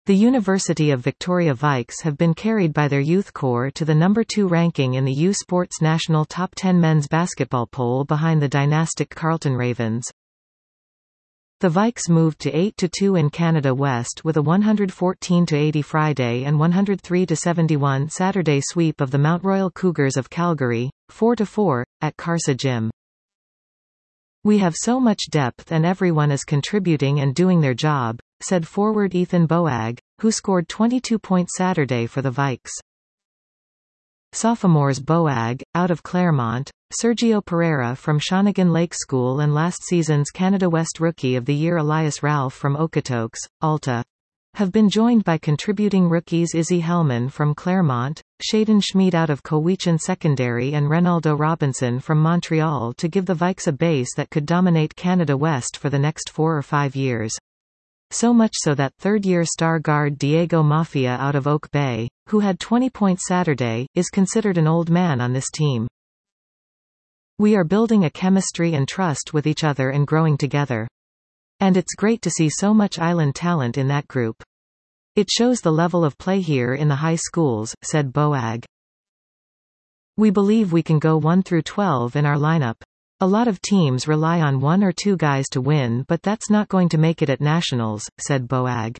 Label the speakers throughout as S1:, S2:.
S1: The University of Victoria Vikes have been carried by their youth corps to the number 2 ranking in the U Sports National Top 10 men's basketball poll behind the dynastic Carlton Ravens. The Vikes moved to 8-2 in Canada West with a 114-80 Friday and 103-71 Saturday sweep of the Mount Royal Cougars of Calgary, 4-4, at Carsa Gym. "We have so much depth and everyone is contributing and doing their job," said forward Ethan Boag, who scored 22 points Saturday for the Vikes. Sophomores Boag, out of Claremont, Sergio Pereira from Shawnigan Lake School and last season's Canada West Rookie of the Year Elias Ralph from Okotoks, Alta, have been joined by contributing rookies Izzy Hellman from Claremont, Shaden Schmid out of Cowichan Secondary and Renaldo Robinson from Montreal to give the Vikes a base that could dominate Canada West for the next 4 or 5 years. So much so that third-year star guard Diego Mafia out of Oak Bay, who had 20 points Saturday, is considered an old man on this team. "We are building a chemistry and trust with each other and growing together. And it's great to see so much island talent in that group. It shows the level of play here in the high schools," said Boag. "We believe we can go 1 through 12 in our lineup. A lot of teams rely on 1 or 2 guys to win, but that's not going to make it at nationals," said Boag.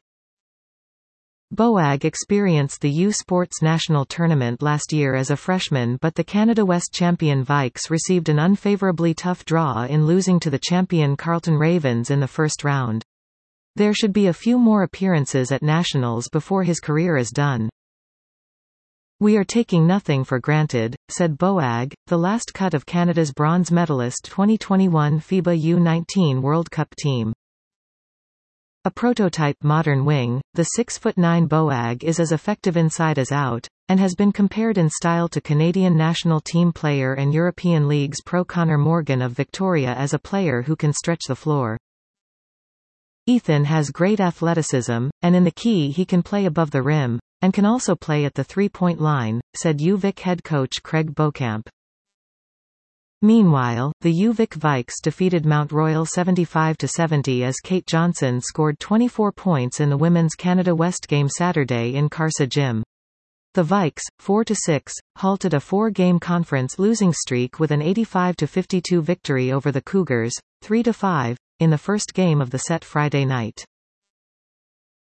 S1: Boag experienced the U Sports National Tournament last year as a freshman, but the Canada West champion Vikes received an unfavorably tough draw in losing to the champion Carlton Ravens in the first round. There should be a few more appearances at nationals before his career is done. "We are taking nothing for granted," said Boag, the last cut of Canada's bronze medalist 2021 FIBA U19 World Cup team. A prototype modern wing, the 6'9" Boag is as effective inside as out, and has been compared in style to Canadian national team player and European League's pro Conor Morgan of Victoria as a player who can stretch the floor. "Ethan has great athleticism, and in the key he can play above the rim, and can also play at the three-point line," said UVic head coach Craig Beauchamp. Meanwhile, the UVic Vikes defeated Mount Royal 75-70 as Kate Johnson scored 24 points in the Women's Canada West game Saturday in Carsa Gym. The Vikes, 4-6, halted a 4-game conference losing streak with an 85-52 victory over the Cougars, 3-5, in the first game of the set Friday night.